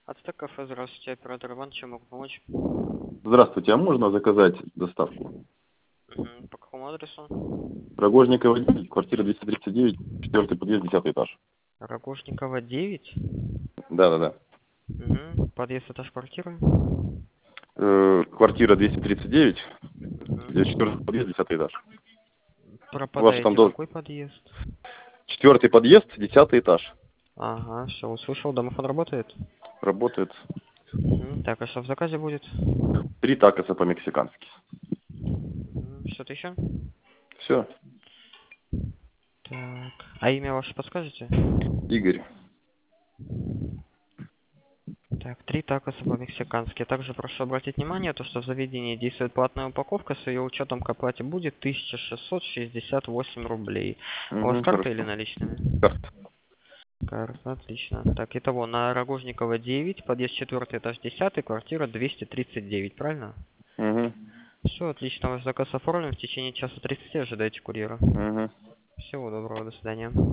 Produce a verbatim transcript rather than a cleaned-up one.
Ацтек кафе, здравствуйте, оператор Иван, чем могу помочь? Здравствуйте, а можно заказать доставку? Мгм. По какому адресу? Рогожникова девять, квартира двести тридцать девять, четвертый подъезд, десятый этаж. Рогожникова девять. Да-да-да. Мгм. Подъезд, этаж, квартиры. Э, квартира двести тридцать девять, четвертый Мгм. подъезд, десятый этаж. У вас же там Пропадаете, должен... какой подъезд? Четвертый подъезд, десятый этаж. Ага, все, услышал, домофон работает? Работает. Мгм. Так, а что в заказе будет? Три такоса по-мексикански. Мгм. Что-то еще? Все. Так, а имя ваше подскажете? Игорь. Так, три такоса по-мексикански. Также прошу обратить внимание, то, что в заведении действует платная упаковка, с ее учетом к оплате будет тысяча шестьсот шестьдесят восемь рублей. У вас Угу, карта или хорошо. наличными? Карта. Карта, отлично. Так, итого, на Рогожникова девять, подъезд четвертый, этаж десятый, квартира двести тридцать девять, правильно? Угу. Все, отлично, ваш заказ оформлен, в течение часа тридцати ожидайте курьера. Угу. Всего доброго, до свидания.